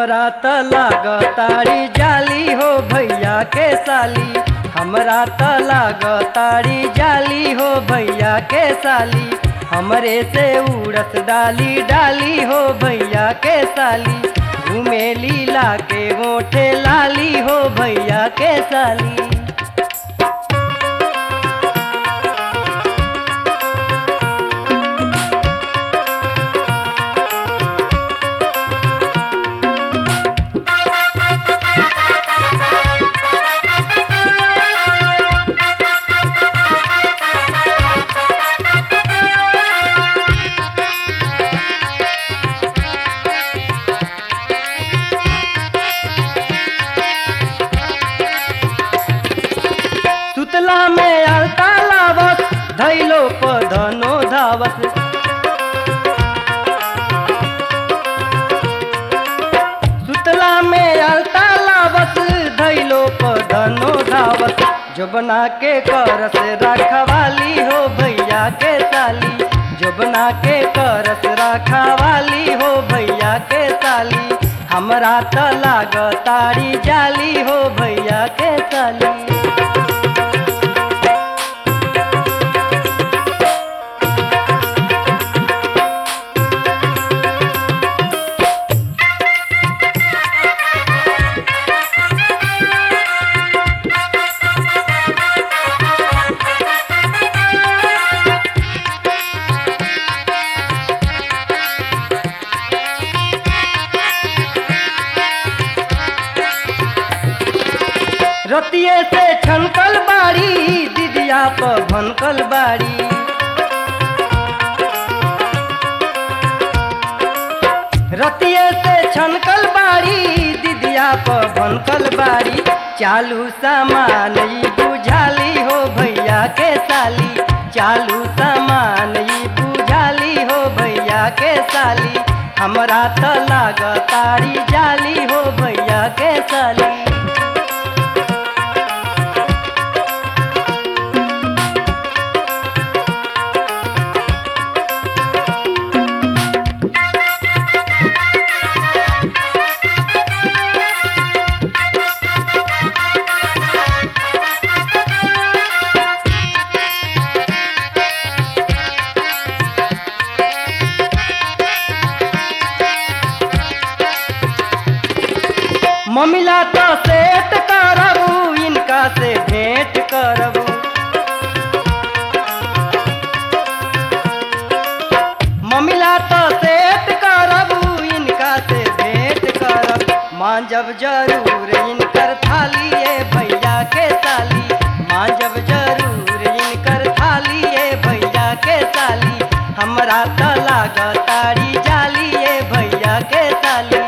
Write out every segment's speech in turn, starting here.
हमरा त लागतारी जाली हो भैया के साली, हमरा त लागतारी जाली हो भैया के साली, हमरे से उड़त डाली डाली हो भैया के साली, घूमे लीला के गोठे लाली हो भैया के साली। सुतला में अलता लावत धैलो पधनो धावत, सुतला में अलता लावत धैलो पधनो धावत, जोबना के करस रखवाली हो भैया के साली, जोबना के करस रखवाली हो भैया के साली, हमरा त लागतारी जाली हो भैया के साली। रतिये से छनकल बाड़ी दिदिया पर भनकल बाड़ी, रतिये से छनकल बाड़ी दिदिया पर भनकल बाड़ी, चालू सामान ई बुझाली हो भैया के साली, चालू सामान ई बुझाली हो भैया के साली, हमरा त लागतारी जाली हो भैया के साली। ममिला तो सेट करबू इनका से भेंट करबू, ममिला तो सेट करबू इनका से भेंट करब, मांजब जरूर इनकर थाली ए भैया के साली, मांजब जरूर इनकर थाली ए भैया के साली, हमरा त लागतारी जाली ए भैया के साली।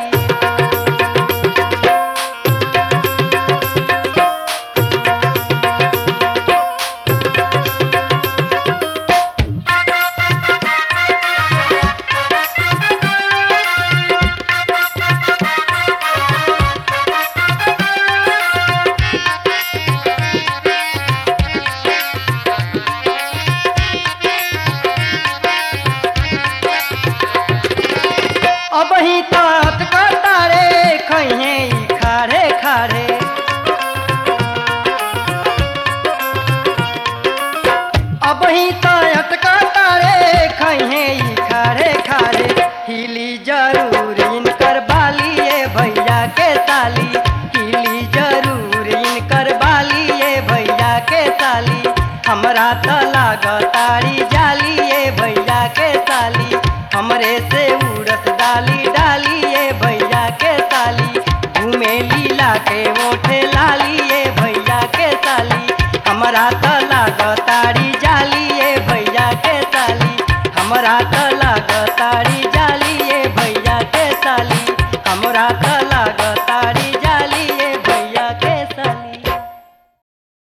अब ही तात कतारे खइहे ई खारे खारे, अब ही तात कतारे खइहे ई खारे खारे, हिली जरूर इनकर बाली ए भैया के साली, हिली जरूर इनकर बाली ए भैया के साली, हमरा त लागतारी जाली ए भैया के साली, हमरे से उड़त डाली डाली ए भैया के साली, घूमे लीला के ओठे लाली ए भैया के साली, हमरा त लागतारी जाली ए भैया के साली, हमरा त लागतारी जाली ए भैया के साली, हमरा त लागतारी